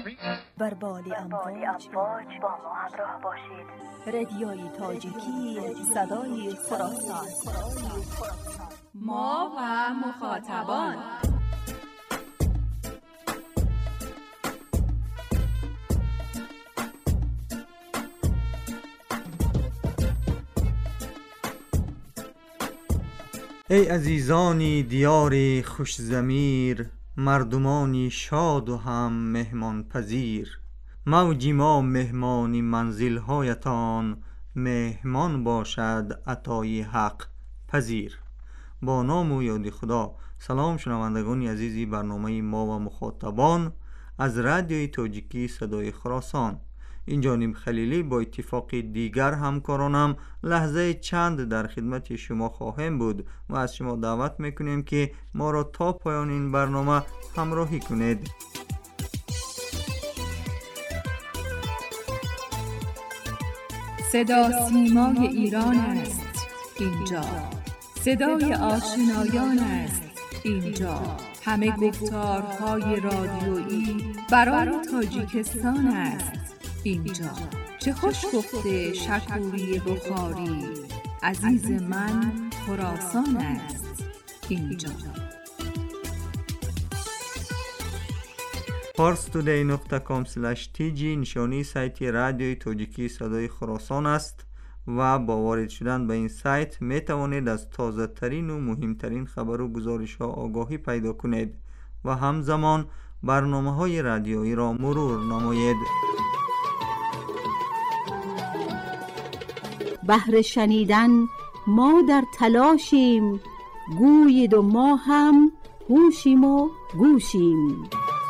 بر بال امواج با ما همراه باشید. رادیوی تاجیکی، صدای خراسان. ما و مخاطبان. ای عزیزانی دیاری خوش ضمیر، مردمانی شاد و هم مهمان پذیر. موجی ما مهمانی منزل هایتان، مهمان باشد عطای حق پذیر. با نام و یاد خدا. سلام شنوندگان عزیزی برنامه ما و مخاطبان از رادیوی تاجیکی صدای خراسان. این جانب خلیلی با اتفاق دیگر همکارانم لحظه چند در خدمت شما خواهیم بود و از شما دعوت میکنیم که ما را تا پایان این برنامه همراهی کنید. صدا سیمای ایران است اینجا، صدای آشنایان است اینجا، همه گفتارهای رادیویی برای تاجیکستان است اینجا. چه خوش گفته شکوری بخاری، عزیز من خراسان است اینجا. parstoday.com/tg نشانی سایت رادیوی تاجیکی صدای خراسان است و با وارد شدن به این سایت می توانید از تازه ترین و مهمترین خبر و گزارش ها آگاهی پیدا کنید و همزمان برنامه های رادیویی را مرور نمایید. بهر شنیدن ما در تلاشیم، گویید و ما هم هوشیم و گوشیم.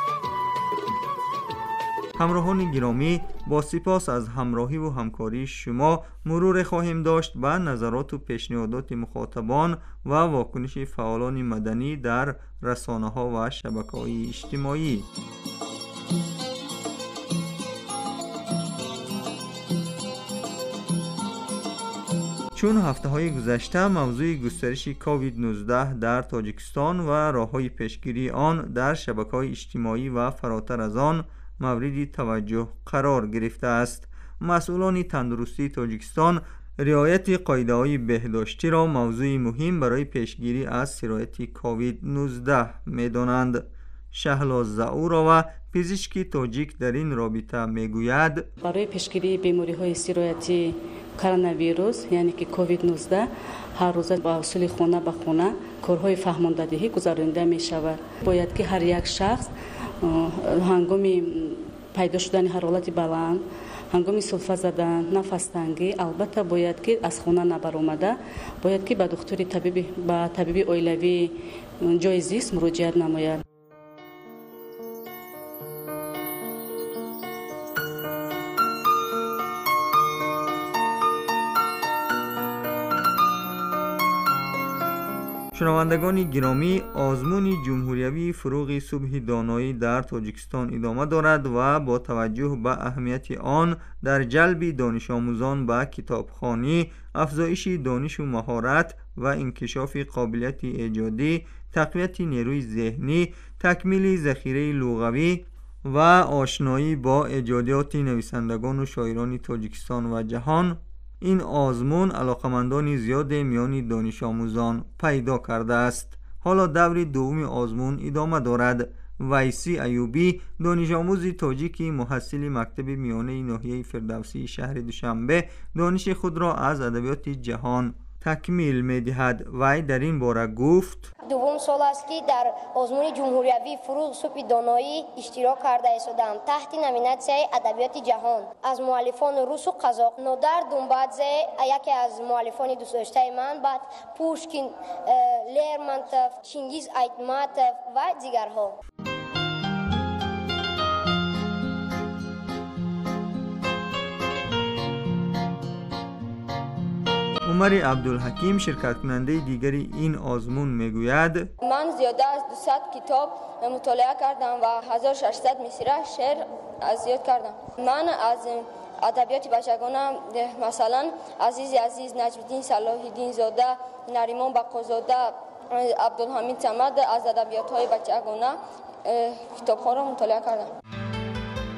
همراهان گرامی، با سپاس از همراهی و همکاری شما مرور خواهیم داشت به نظرات و پیشنهادات مخاطبان و واکنش فعالان مدنی در رسانه‌ها و شبکه‌های اجتماعی. چون هفته‌های گذشته موضوع گسترش کووید 19 در تاجیکستان و راه‌های پیشگیری آن در شبکه‌های اجتماعی و فراتر از آن مورد توجه قرار گرفته است، مسئولان تندرستی تاجیکستان رعایت قاعده‌های بهداشتی را موضوع مهم برای پیشگیری از سرایت کووید 19 می‌دانند. شهلاز زاورова پزشکی تاجیک در این رابطه میگوید برای پیشگیری بیماری‌های سرایتی коронавирус یعنی که کووید 19 هر روز با اصول خانه به خانه کارهای فهماندهی گزارنده می شود. باید که هر یک شخص هنگام پیدا شدن حرارت بلند، هنگام سلفه زدن، نفس تنگی، البته باید که از خانه نبر آمده باید که به دکتر طبیب اولیوی جای زیست مراجعت نماید. شنوندگان گرامی، آزمون جمهوریوی فروغ صبح دانایی در تاجیکستان ادامه دارد و با توجه به اهمیت آن در جلب دانش آموزان به کتابخوانی، افزایش دانش و مهارت و انکشاف قابلیت ایجادی، تقویت نیروی ذهنی، تکمیل ذخیره لغوی و آشنایی با ایجادیات نویسندگان و شاعران تاجیکستان و جهان، این آزمون علاقمندان زیاد میان دانش آموزان پیدا کرده است. حالا دور دوم آزمون ادامه دارد. ویسی ایوبی، دانش آموز تاجیکی محصل مکتب میانه ناحیه فردوسی شهر دوشنبه، دانش خود را از ادبیات جهان تکمیل می‌دهد. وی در این باره گفت: دوم سال است که در آزمون جمهوریوی فروغ صبح دانایی اشتراک کرده ایستادم تحت نامیناسیون ادبیات جهان از مؤلفان روس و قزاق. نودر دونبادزه یکی از مؤلفان دوست داشته من، بعد پوشکین، لرمونتوف، چینگیز ایتماتوف و دیگرها. عمر عبدالحکیم، شرکت کننده دیگری این آزمون میگوید: من زیاده از 200 کتاب مطالعه کردم و 1600 مصرع شعر یاد کردم. من از ادبیات بچگانم مثلا عزیز نجم الدین صلاح الدین زاده، نریمان بقازاده، عبدالحمید صمد از ادبیات های بچگانه کتاب‌ها را مطالعه کردم.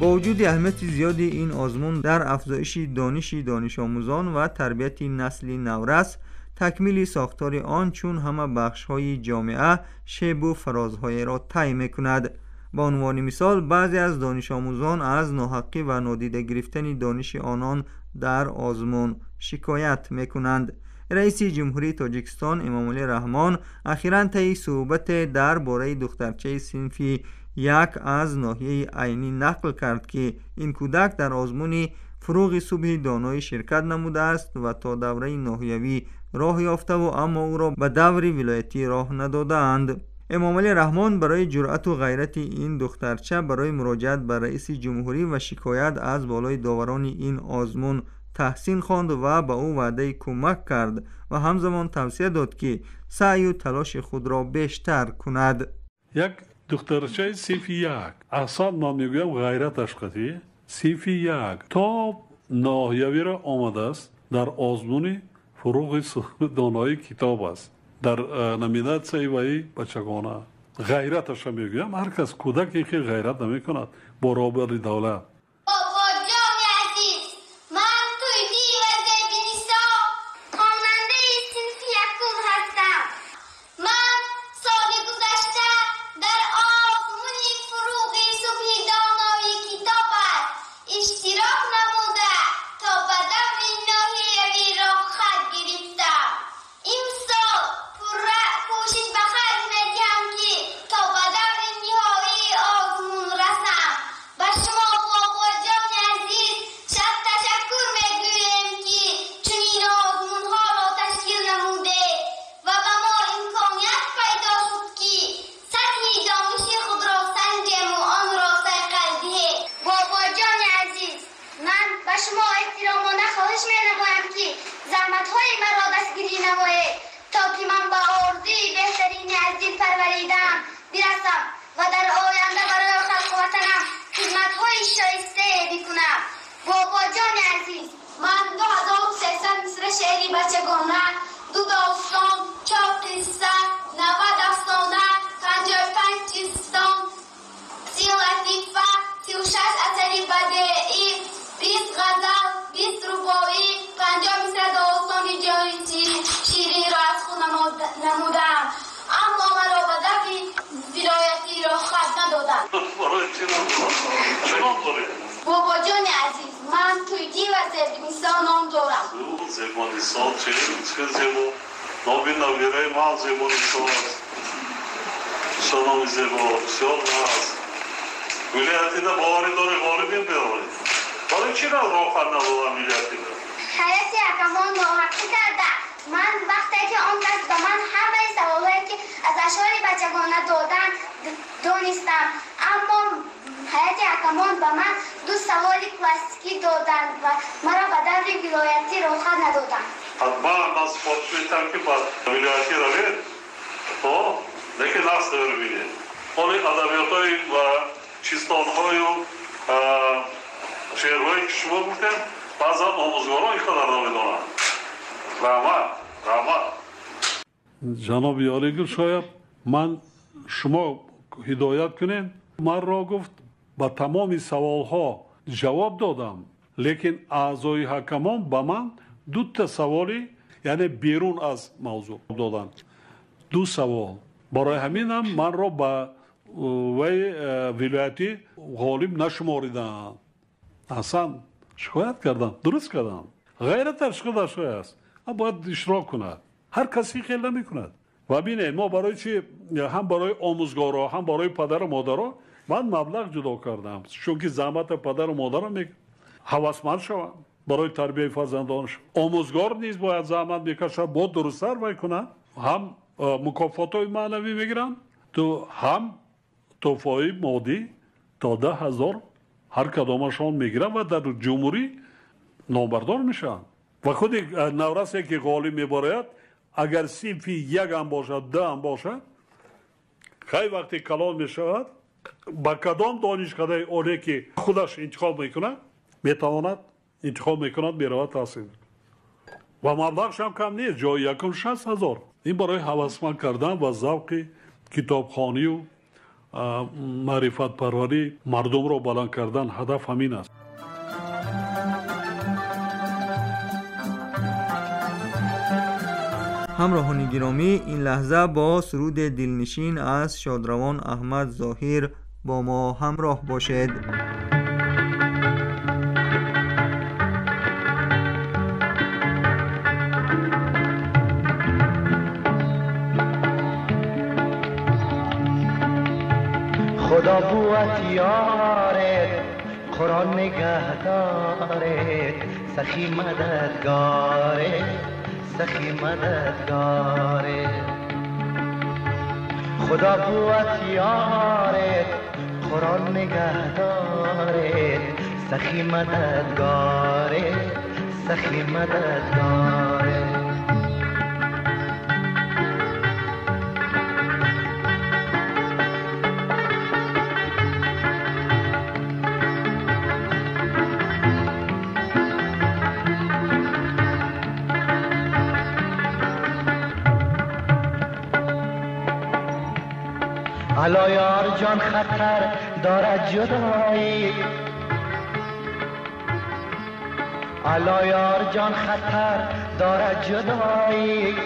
با وجود اهمیت زیاد این آزمون در افزایش دانش آموزان و تربیت نسل نورس، تکمیل ساختار آن چون همه بخش‌های جامعه شیب و فرازهای را طی می‌کند. به عنوان مثال بعضی از دانش آموزان از ناحقی و نادیده گرفتن دانش آنان در آزمون شکایت می‌کنند. رئیس جمهوری تاجیکستان امامعلی رحمان اخیراً طی صحبت درباره دخترچه صنف یک از ناحیه عینی نقل کرد که این کودک در آزمون فروغ صبح دانایی شرکت نموده است و تا دوره ناحیوی راه یافته و اما او را به دور ولایتی راه ندادند. امامعلی رحمان برای جرأت و غیرت این دخترچه برای مراجعت به رئیس جمهوری و شکایت از بالای داوران این آزمون تحسین خواند و به او وعده کمک کرد و همزمان توصیه داد که سعی و تلاش خود را بیشتر کند. یک دخترچه صنف یک، اصلا من میگویم غیرتش قطعی، صنف یک تا ناحیوی را آمده است در آزمون فروغ دانایی کتاب است در نامیناسیون وی بچگانه. غیرتش میگویم هر کس کودکی که غیرت نمی کند برابر دولت. بابا جان عزیز من تویی و زبنیسان نام دارم. زبنیسان چه زبان؟ نابین نویره من زبنیسان است. شنام زبان بسیار هست. ولیتی دا باوری داره غالبین بیاورید. برای چی را خواهد ندادم ولیتی دا؟ خیلی اکمان ناحقی کرده. من وقتی که آن کس به من همه سوالایی که از اشعار بچگانه دادن دانستم، اما حیات حکمان به من دو سوال کلاسیکی دادن و مرا به دور ولایتی راه ندادن. حتما من سپارش میتونم که با ولایتی روید لیکن نست ببینید حالی ادبیات‌های و چیستان‌های و شعرهایی که شما گفتیم بعضا آموزگاران خدا را میدانند. رحمت جناب عالیگل شاید من شما هدایت کنین. من را گفت با تمام سوالها جواب دادم، لیکن اعضای حکمان با من دو تا سوالی یعنی بیرون از موضوع دادن. دو سوال برای همین هم من را با وی ولایتی غالب نشماریدن. اصلا شکایت کردم، درست کردم. غیرت اشکال است، باید اشتراک کند. هر کسی خیلی نمی کند. و ببینید ما برای چی هم برای آموزگارا هم برای پدر و مادرها من مبلغ جدا کردم، چون که زحمت پدر و مادرم هوسمند شوند برای تربیت فرزندانش. آموزگار نیز باید زحمت بکشه، باید درست‌تر بکنه، هم مکافات‌های معنوی میگیرن تو هم تحفه‌های مادی تا 10,000 هر کدامشان میگیرن و در جمهوری نامبردار میشن. و خود نورسی که غالب میبارد اگر صنف یک هم باشد 10 هم باشد خیلی وقتی کلان میشود با کدام دانشکده عالی که خودش انتخاب میکنه میتواند انتخاب میکند میرود تحصیل و مبلغش هم کم نیست، جای یکم 60,000. این برای هوسمند کردن و ذوق کتابخوانی و معرفت پروری مردم را بلند کردن هدف همین است. همراهان گرامی، این لحظه با سرود دلنشین از شادروان احمد ظاهر با ما همراه باشید. خدا بوت یارت، قرآن نگهدارت، سخی مددگارت، سخی مددگارت. خدا بوت یارت، قرآن نگهدارت، سخی مددگارت، سخی مددگارت. الا یار جان خطر دارد جدایی، الا یار جان خطر دارد جدایی.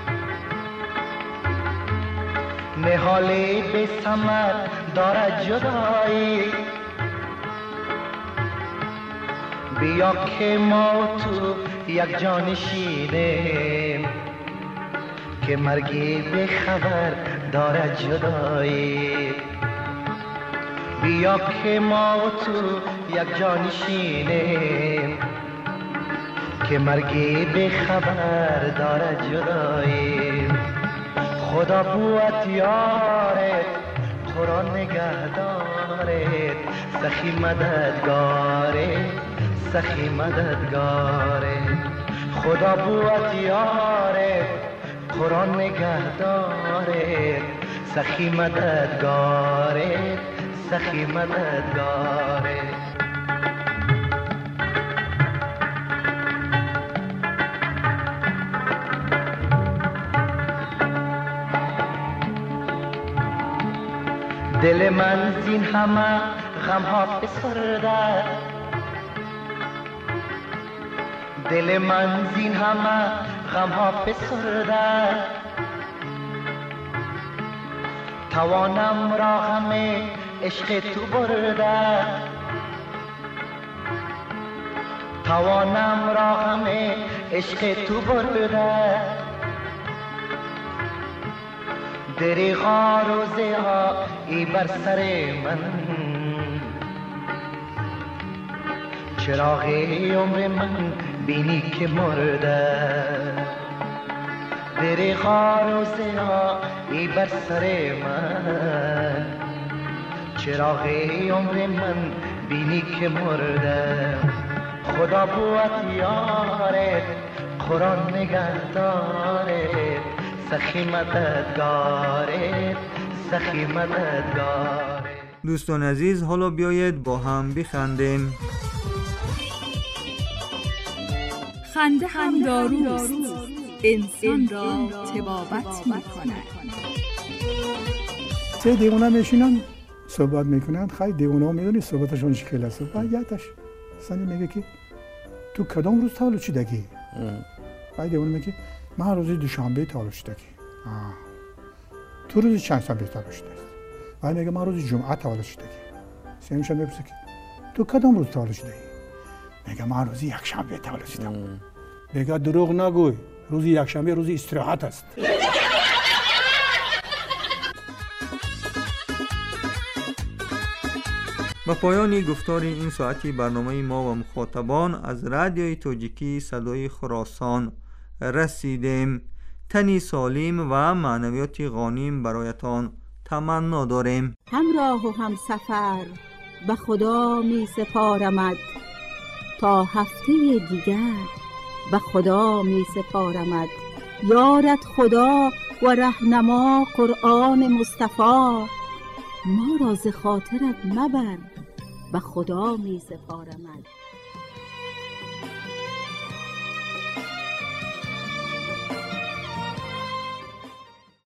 نهالی به ثمر دارد جدایی. بیا که ما تو یک جانشینیم، که مرگی به خبر دارد جدایی. بیا که ما تو یک جانشینیم، که مرگی به خبر دارد جدایی. خدا بوت یارت، قرآن نگهدارت، سخی مددگارت، سخی مددگارت. خدا بوت یارت، قرآن نگهدارت، سخی مددگارت، سخی مددگارت. دل من زین همه غم ها فسرده، دل من زین همه غم ها فسرده. توانم را همه عشق تو برده، توانم را همه عشق تو برده. دریغا روزه ها ای بر سر من، چراغ عمر من بینی که مرده. دریغا روزه ها ای بر سر من، چراغ عمر من بینی که مرده. خدا بوت یارت، قرآن نگهدارت، سخی مددگارت، سخی مددگارت. دوستان عزیز، حالا بیایید با هم بخندیم. خنده هم داروست، انسان را طبابت می‌کند. چه دیوانه میشینن صحبت میکنن، خیلی دیوانه ها میدونی صحبتشون شکل است. برگردش سنی میگه که تو کدام روز تولد شدگی؟ بعد دیوانه میگه من روز دوشنبه تولد شدگی. تو روز چند شنبه تولد شدگی؟ بعد میگه من روز جمعه تولد شدگی. سیمش میپرسه که تو کدام روز تولد شدگی؟ میگه من روز یک شنبه تولد شدم. میگه دروغ نگوی، روز یک شنبه روز استراحت است. با پایان گفتار این ساعتی برنامه ما و مخاطبان از رادیوی توجیکی صدای خراسان رسیدیم. تنی سالم و معنویاتی غانیم برایتان تمنا داریم. همراه و هم سفر به خدا می سپارمد، تا هفته دیگر به خدا می سپارمد. یارت خدا و رهنما قرآن مصطفی، ما را ز خاطرت مبر به خدا می سپارمد.